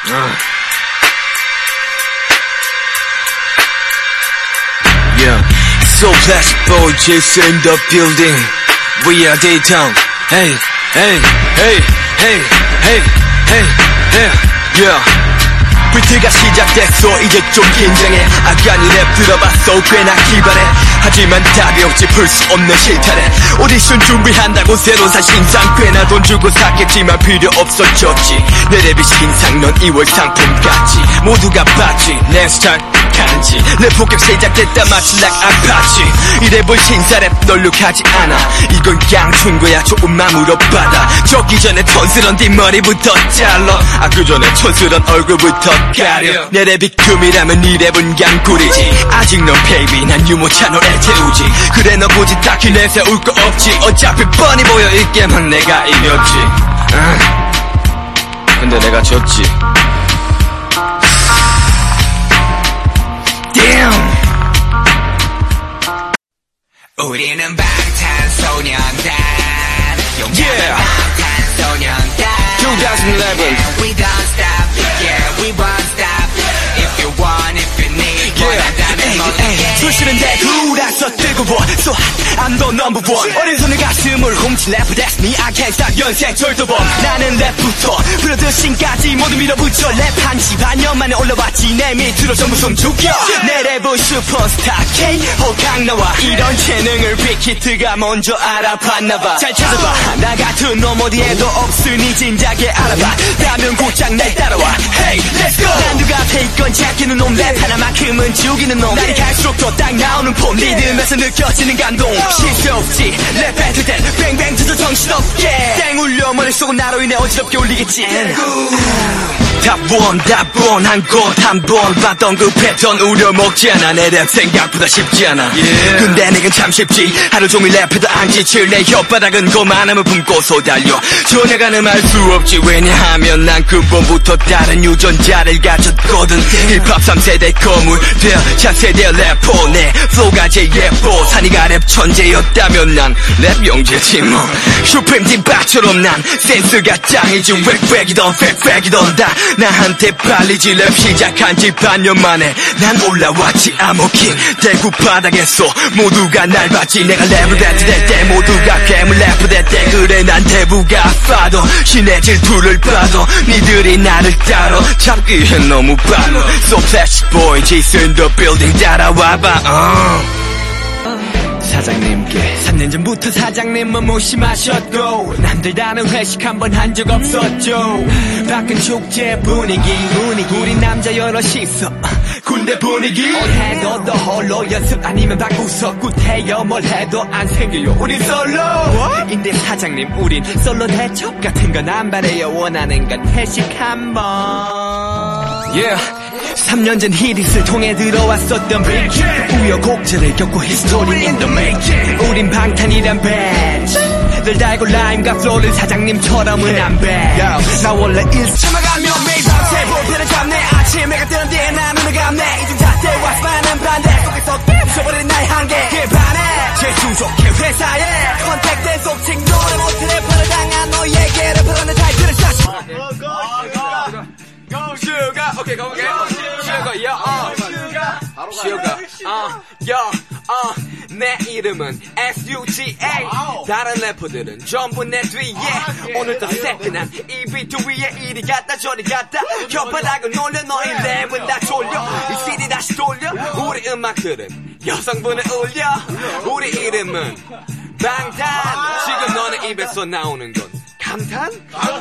Yeah, so plastic boy just in the building. We are Daytown. Hey, hey, hey, hey, hey, hey, yeah, yeah. 비트가 시작됐어 이제 좀 긴장해. 아간이 랩 들어봤어 꽤나 기발해. 하지만 답이 없지 풀 수 없는 실타래. 오디션 준비한다고 새로 산 신상 꽤나 돈 주고 샀겠지만 필요 없어졌지. 내 랩이 신상 넌 2월 상품 같지. 모두가 봤지 내 스타일 간지. 내 폭격 시작됐다 마치 like 아파치. 이 랩은 신사랩 널룩하지 않아. 이건 양춘거야 조금만 물어봐라. 적기 전에 촌스런 뒷머리부터 잘라. 그 전에 촌스런 얼굴부터 가려. 내 랩이 금이라면 이 랩은 양꿀이지. 아직 넌 베이비 난 유모 채널에 태우지. 그래 너 굳이 딱히 내세울 거 없지. 어차피 뻔히 보여 있게만 내가 이겼지. 근데 내가 졌지. Damn. 우리는 방탄소년단. Yeah. 방탄소년단. 2011. We don't stop, yeah, we won't stop. If you want, if you need, 원한다면 모르게. 수시는 대구라서 뜨거워. So hot, I'm the number one. 어린손의 가슴을 훔친 래퍼 that's me. I can't stop 연생 절도범. 나는 랩부터 브로드신까지 모두 밀어붙여. 랩 한지 반년 만에 올라왔지. 내 밑으로 전부 숨 죽여. 내 랩은 슈퍼스타 K 호강 나와. 이런 재능을 빅히트가 먼저 알아봤나봐. 잘 찾아봐 나 같은 놈 어디에도 없으니 진작에 알아봐. 라면 곧장 날 따라와. Hey let's go. 난 누가 앞에 있건 잡히는 놈. 랩 하나만큼은 죽이는 놈. 날이 갈수록 더 딱 나오는 폼. 리듬에서 느껴지는 감동. 실수 없지 랩 뱉을 땐 뱅뱅 터져 정신없게. 땡 울려 머릿속은 나로 인해 어지럽게 울리겠지. 답원 한 곳 한 번 봤던 그 패턴 우려먹지 않아. 내 랩 생각보다 쉽지 않아. 근데 내겐 참 쉽지. 하루 종일 랩해도 안 지칠 내 혓바닥은 거만함을 품고서 달려. 전혀 가늠할 수 없지. 왜냐하면 난 근본부터 다른 유전자를 가졌거든. 힙합 3세대 거물 되어 차세대 래퍼. 내 플로우가 제일 예뻐. 산이가 랩 천재였다면 난 랩 영재지 뭐. 슈프림 딘박처럼 난 센스가 짱이지. 웩웩이던 팩팩이던 다 나한테 팔리지. 랩 시작한 지 반년 만에 난 올라왔지. I'm a king. 대구 바닥에서 모두가 날 봤지. 내가 랩을 뱉을 때 모두가 괴물 래퍼 될 때. 그래 난 대부가 파도 신의 질투를 봐도 니들이 나를 따로 잡기엔 너무 빨라. So plastic boy Jason in the building 따라와봐. 사장님께 3년 전부터 사장님은 무심하셨고 남들다는 회식 한번 한 적 없었죠. 밖은 축제 분위기 우리 남자 여럿이 있어 군대 분위기. 뭘 해도 너 홀로 연습 아니면 바꾸서 굿해요. 뭘 해도 안 생겨요 우린 솔로. 인데 사장님 우린 솔로 대첩 같은 건 안 바래요. 원하는 건 회식 한번. Yeah 3년 전 히릿을 통해 들어왔었던 빅 우여곡절을 겪고 히스토리 in the making. 우린 방탄이란 밴드 늘 달고 라임과 플로우를 사장님처럼은 안 배. 나 원래 참아가면 매일 밤새 볼펜을 잡네. 아침 해가 뜨는데 나 눈을 감네. 이젠 잣대와 스파는 반대 속에서 부숴버리는 나의 한계. 그 반에 제일 좋게 회사에 컨택된 속칭 노래 못해 래퍼를 당한 너에게 래퍼라는 타이틀을 쐈지. Sugar, okay, go again. Sugar, 내 이름은 SUGA. 다른 래퍼들은 전부 내 뒤에. 오늘도 새끈한 이 비트 위에 이리 갔다 저리 갔다. 혓바닥을 놀려 너의 랩은 다 졸려. 이 CD 다시 돌려. 우리 음악들은 여성분을 울려. 우리 이름은 방탄. 지금 너네 입에서 나오는 건 감탄?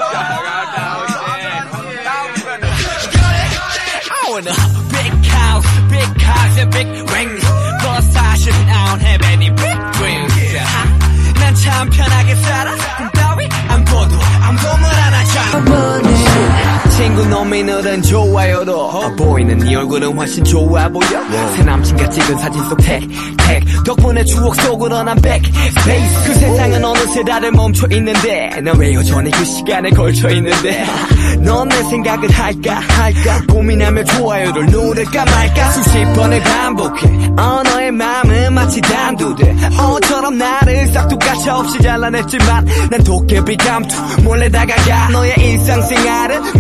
I wanna big house and big rings. But 사실은 I don't have any big dreams. 난 참 편하게 살아. 꿈 따위 안 꿔도 아무도 말 안 하자. 친구 놈이 늘은 좋아요로 보이는 네 얼굴은 훨씬 좋아 보여. 새 남친과 찍은 사진 속 택 덕분에 추억 속으로 난 백스페이스. 그 세상은 어느새 다들 멈춰 있는데 난 왜 여전히 그 시간에 걸쳐 있는데. 넌 내 생각을 할까 고민하며 좋아요를 누를까 말까 수십 번을 반복해. 너의 마음은 마치 단두대 어처럼 나를 싹둑가차 없이 잘라냈지만 난 도깨비 감투 몰래 다가가. 너의 일상생활은 맨날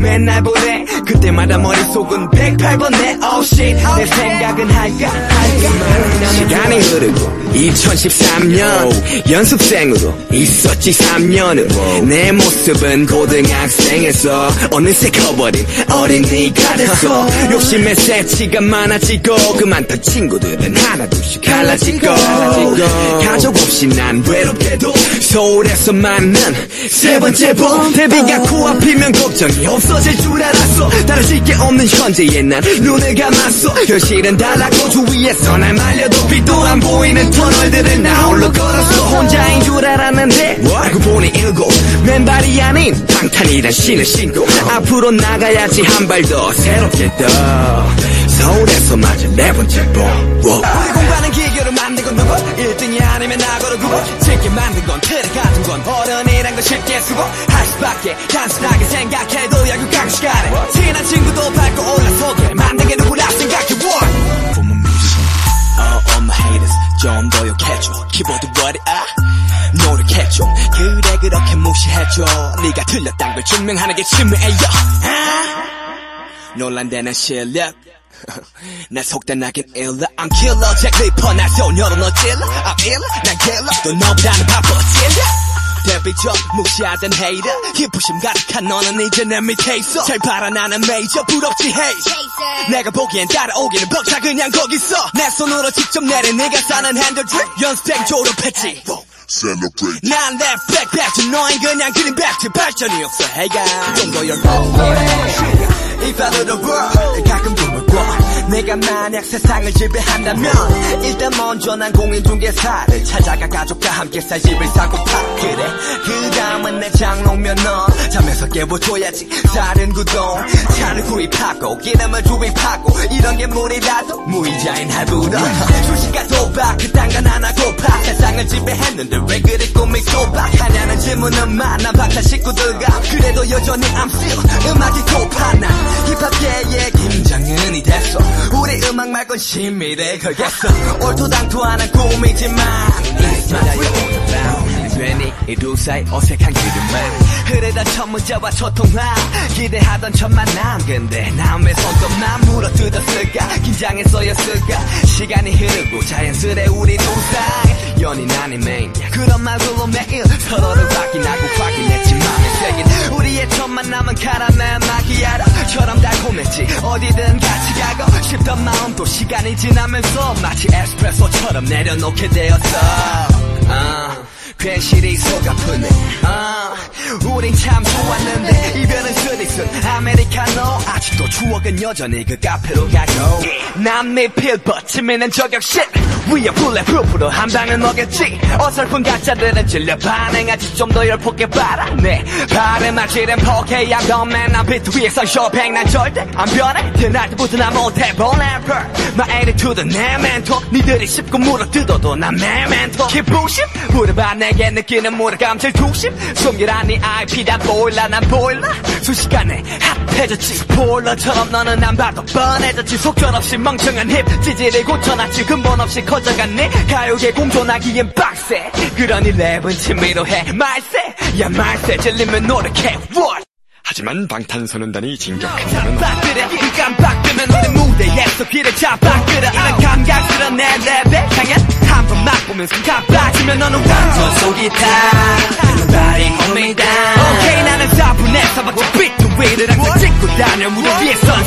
보내 그때마다 머릿속은 108번에 oh shit 내 생각은 할까 시간이 흐르고 2013년 연습생으로 있었지 3년은 내 모습은 고등학생에서 어느새 커버린 어린이가 됐어 욕심의 새치가 많아지고 그만둔 친구들은 하나둘씩 갈라지고 가족 없이 난 외롭게도 서울에서 만난 세 번째 봄 데뷔가 코앞이면 걱정이 없어질 줄 알았어 다르질 게 없는 현재에 난 눈을 감았어 현실은 달랐고 주위에서 날 말려도 빛도 안 보이는 터널들을 나 홀로 걸었어 혼자인 줄 알았는데 알고 보니 일곱 맨발이 아닌 방탄이란 신을 신고 앞으로 나가야지 한 발 더 새롭게 떠 서울에서 맞은 네 번째 봄 우리 공부하는 기교를 만들고 누구 1등이 아니면 나고로 구워 쉽게 만든 건 틀에 같은 건 어른이란 건 쉽게 쓰고 할 수밖에 단순하게 생각해도 결국 각 시간에 친한 친구도 밟고 올라서게 만든 게 누구라 생각해 From a musician all my haters 좀 더 욕해줘 키보드 버리 노력해줘 그래 그렇게 무시해줘 네가 틀렸단 걸 증명하는 게 취미예요 논란되는 실력 난 속단하긴 일러 I'm killer 잭 리퍼 날 소녀로 너 찔러 I'm iller 난 killer 또 너보다는 바빠 찔러 데뷔 전 무시하던 hater 희부심 가득한 너는 이제 내 밑에 있어 잘 바라나는 메이저 부럽지 hey 내가 보기엔 따라오기는 벅차 그냥 거기서 내 손으로 직접 내린 네가 사는 핸들 드립 연습생 졸업했지 Celebrate. 난 left back back to 너인 그냥 그린 back to 발전이 없어 해가 그 정도 열받 If I do the world 가끔 꿈을 꿔 내가 만약 세상을 지배한다면 일단 먼저 난 공인중개사를 찾아가 가족과 함께 살 집을 사고파 그래 그 다음은 내 장롱면허 잠에서 깨워줘야지 다른 구동 차를 구입하고 기름을 주입하고 이런 게 무리라도 무이자인 할부로 수식과 도박 그딴 건 안 하고파 세상을 지배했는데 왜 그리 꿈이 소박하냐는 질문은 많아 박사 식구들과 그래도 여전히 I'm still 음악이 고파나 힙합계의 김장은이 됐어 우리 음악 말곤 심의를 걸겠어 얼토당토하는 꿈이지만 괜히 이 두 사이 어색한 기름만 흐르던 첫 문자와 첫 통화 기대하던 첫 만남 근데 난 왜 손톱만 물어뜯었을까 긴장했어였을까 시간이 흐르고 자연스레 우리 두 사이 연인 아닌 메인 그런 말들로 매일 서로를 확인하고 확인했지 맘에 새긴 우리의 첫 만남은 카라멜 마키아토처럼 달콤했지 어디든 같이 가고 싶던 마음도 시간이 지나면서 마치 에스프레소처럼 내려놓게 되었어 괜시리 속 아프네 우린 참 좋았는데 이별은 쓰리쓴 아메리카노 아직도 추억은 여전히 그 카페로 가고 남미 필버 치미는 저격 shit 위에 블랙프루프로 한 방은 오겠지 어설픈 가짜들은 질려 반응하지 좀 더 열폭게 바라네 발에 맞지는 포케야 덤맨 난 비트 위에서 쇼팽 난 절대 안 변해 태어날 때부터 난 못해 볼래퍼 My attitude 내 멘토 니들이 씹고 물어뜯어도 난 내 멘토 기부심 물어봐 내게 느끼는 무력감 질투심 숨기라니 IP다 보일라 난 보일라 순식간에 핫해졌지 스포일러처럼 너는 안 봐도 뻔해졌지 속절없이 멍청한 힙 찌질이 고쳐놨지 근본 없이 커져갔네 가요계 공존하기엔 빡세 그러니 랩은 취미로 해 말세 야 말세 질리면 노력해 what 하지만 방탄소년단이 진격한다면 깜빡들여 깜빡들면 우리 무대에서 귀를 잡아끌어 이런 감각스러운 내 랩에 향연 한번 맛보면서 깜빡지면 너는 완전 속이 타 Nobody hold me down 오케이 나는 4분의 4박자 비트 위를 항상 찍고 다녀 무대 위에선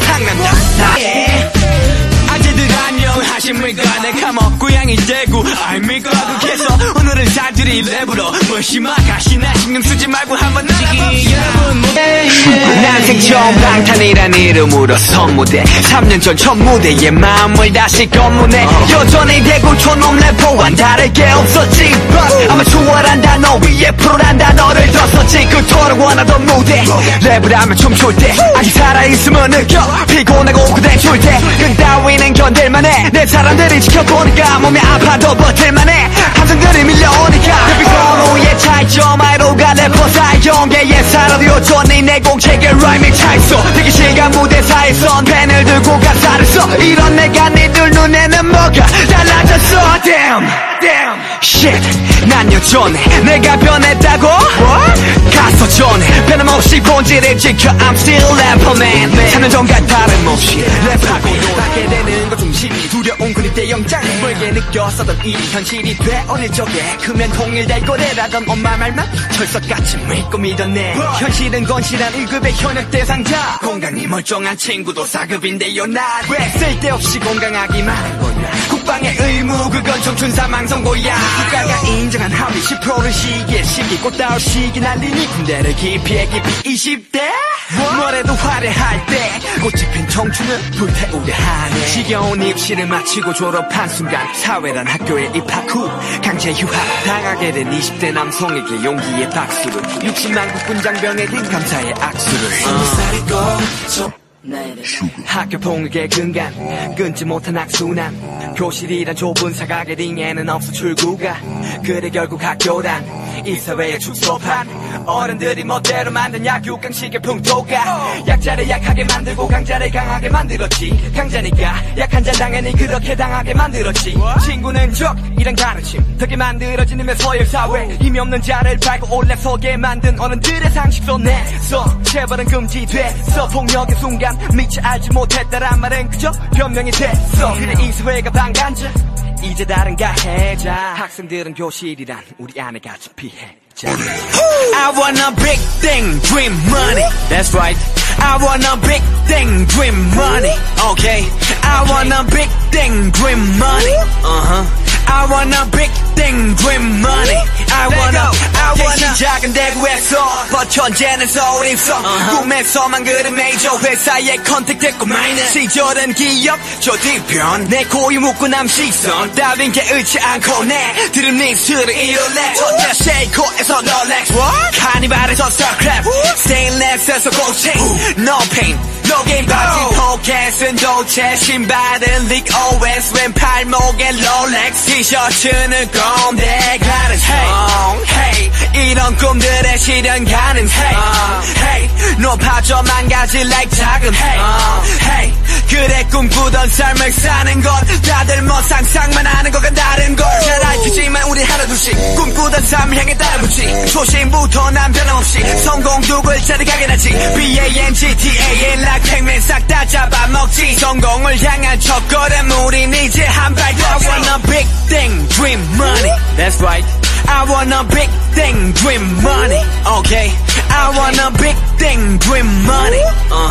상남자 아재들 안녕하십니까 내가 뭐 고향이 대구 아닙니까 그래서 오늘은 자들이 랩으로 무심하가시나 신경 쓰지 말고 한번 나가봅시다 여러분 난생 처음 방탄이란 이름으로 선무대 3년 전 첫 무대에 마음을 다시 검문해 여전히 대구 촌놈 래퍼와는 다를 게 없었지 아마 추월한 단어 위에 프로란 단어를 더 썼지 그토록 원하던 무대 랩을 하면 춤출 때 아직 살아있으면 느껴 피곤하고 그대줄 때 그 따위는 견딜만해 내 사람들이 지켜보니까 몸이 아파도 버틸만해 함성들이 밀려오니까 데뷔권호의 차이점 아이로가 래퍼 사이경계의 사라도 여전히 내 공책에 라임이 차있어 되게 시간 무대사에선 펜을 들고 가사를 써 이런 내가 니들 눈에는 뭐가 달라졌어 damn shit 난 여전해 내가 변했다고 what? 가서 전해 변함없이 본질을 지켜 I'm still Rapperman 3년 전과 다름없이 랩하고 받게 되는 것 중심이 두려운 그립대 영장 멀게 느꼈었던 일이 현실이 돼 어릴 적에 크면 통일될 거래라던 엄마 말만 철석같이 믿고 믿었네 현실은 건실한 1급의 현역 대상자 건강이 멀쩡한 친구도 4급인데요 난 왜 쓸데없이 건강하기만 한 거냐 국방의 의무 그건 청춘 사망 선고야 국가가 인정한 합의 10%를 시기에 시기 꽃다울 시기 날리니 군대를 기피해 기피 20대 뭐래도 화려할 때 꽃이 핀 청춘은 불태우려 하네 지겨운 입시를 마치고 졸업한 순간 사회란 학교에 입학 후 강제 휴학 당하게 된 20대 남성에게 용기의 박수를 60만 국군 장병에겐 감사의 악수를 학교 폭력의 근간 끊지 못한 악순환 교실이란 좁은 사각의 링에는 없어 출구가 그래 결국 학교란 이 사회의 축소판 어른들이 멋대로 만든 약육강식의 풍토가 약자를 약하게 만들고 강자를 강하게 만들었지 강자니까 약한 자 당연히 그렇게 당하게 만들었지 친구는 적이란 가르침 덕에 만들어진 힘의 서열사회 힘이 없는 자를 밟고 올라서게 만든 어른들의 상식 속내서 체벌은 금지됐어 폭력의 순간 미처 알지 못했다란 말은 그저 변명이 됐어 그래 이 사회가 방관자 이제 다른가 해자 학생들은 교실이란 우리 안에 갇힌 피해자 I want a big thing, dream money That's right I want a big thing, dream money Okay I want a big thing, dream money I want a big thing, dream money I wanna 작은 대구에서 버텨 언제는 서울에서 꿈에서만 그런 메이저 회사에 컨택됐고 마이너 시절은 기업 저 뒤편 내 고이 묻고 남 시선 따윈 게 의치 않고 내 들은 미스를 이룰래 첫째 쉐이코에서 롤렉스 카니발에서 서클랩 스테인레스에서 고체 No pain No game 바지 포켓은 도체 신발은 릭 OS 왼팔목에 롤렉스 티셔츠는 꼼대 가르쳐 Hey 이런 꿈들의 실현 가능해 Hey 높아져 망가질 like 자금 Hey 그래 꿈꾸던 삶을 사는 것 다들 뭐 상상만 하는 것과 다른 걸 잘 알겠지만 우리 하나둘씩 꿈꾸던 삶을 향해 따라붙지 초심부터 난 변함없이 성공 두 글자를 각인하지 B-A-N-G-T-A-N like 팩맨 싹 다 잡아먹지 성공을 향한 첫걸음 우린 이제 한 발 더 I want a big thing dream money That's right I want a big thing dream money Okay I want a big thing dream money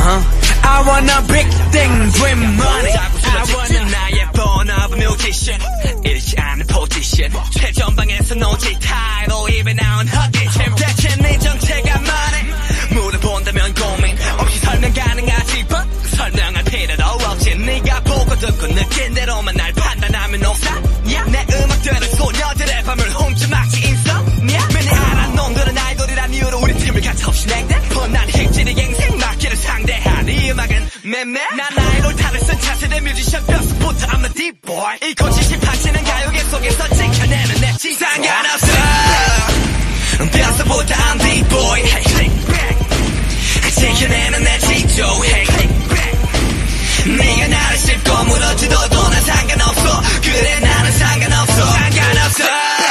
I want a big thing dream money I want a 나의 born of a musician 잃지 않는 포지션 최전방에서 노지 타이로 입에 나온 헛기침 대체 네 정체가 말해 물어본다면 고민 없이 설명 가능하지 설명할 필요도 없지 네가 보고 듣고 느낀 대로만 날 판단하면 옥사냐 내 음악들은 소녀들의 밤을 훔쳐막지 인썸냐 매니 알아 놈들은 아이돌이란 이유로 우리 팀을 가차없이 냉대 뻔한 힙질이 갱생 막기를 상대한 이 음악은 맴매 난 아이돌 탈을 쓴 차세대 뮤지션 뼛부터 I'm a deep boy 이 거치신 파치는 가요계 속에서 지켜내는 내 지 상관없어 뼛부터 I'm deep boy hey, hey, 지켜내는 내 지조 hey, hey. 네가 나를 씹고 물어뜯어도 난 상관없어 그래 나는 상관없어 상관없어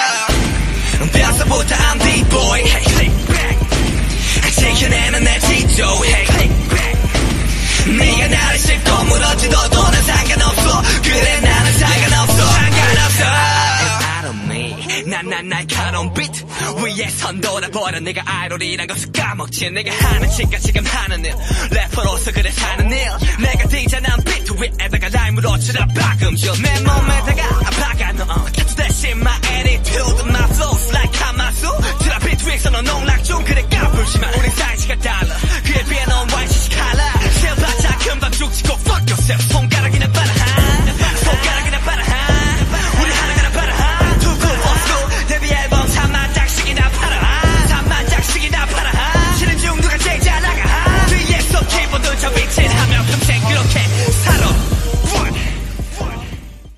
뼛부터 I'm deep boy hey, hey. 지켜내는 내 지조 hey, hey. 네가 나를 씹고 물어뜯어도 난 상관없어 그래 나는 상관없어 상관없어 난 날카로운 비트 위에선 돌아버려 내가 아이돌이란 것을 까먹지 내가 하는 짓과 지금 하는 일 래퍼로서 그래 사는 일 내가 디자인한 비트 위에다가 라임으로 치라 박음질 내 몸에다가 박아 넣어 타투 대신 my attitude my flows like 하마수 드랍 비트 위에서 넌 농락 중 그래 까불지만 우리 사이즈가 달라 그에 비해 넌 YCC 칼라 실바자 금방 죽지고 fuck yourself